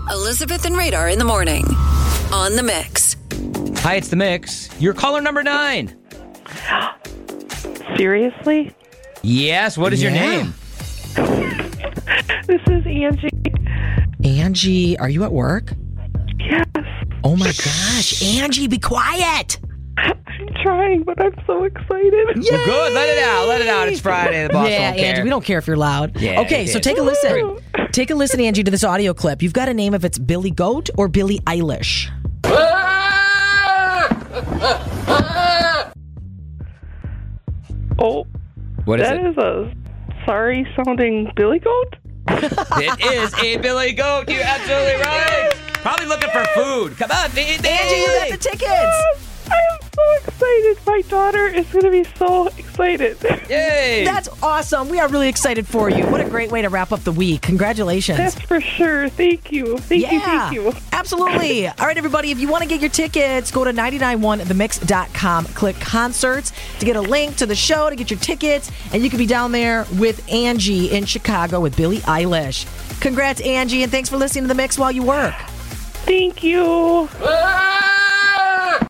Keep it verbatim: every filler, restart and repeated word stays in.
Elizabeth and Radar in the morning on The Mix. Hi, it's The Mix. You're caller number nine. Seriously? Yes, what is Yeah. your name? This is Angie. Angie, are you at work? Yes. Oh my gosh. Angie, be quiet. I'm trying, but I'm so excited. Well, good. Let it out. Let it out. It's Friday. The boss yeah, don't care. Angie, we don't care if you're loud. Yeah, okay, it so is. take a listen. Take a listen, Angie, to this audio clip. You've got to name if it's Billy Goat or Billie Eilish. Oh, What is that it? is a sorry-sounding billy goat? It is a Billy Goat. You're absolutely right. Probably looking for food. Come on, Angie. Angie, you got the tickets. I am so excited. My daughter is going to be so excited. Yay. That's awesome. We are really excited for you. What a great way to wrap up the week. Congratulations. That's for sure. Thank you. Thank you. Thank you. Absolutely. All right, everybody, if you want to get your tickets, go to nine nine one the mix dot com, click concerts to get a link to the show to get your tickets, and you can be down there with Angie in Chicago with Billie Eilish. Congrats, Angie, and thanks for listening to The Mix while you work. Thank you.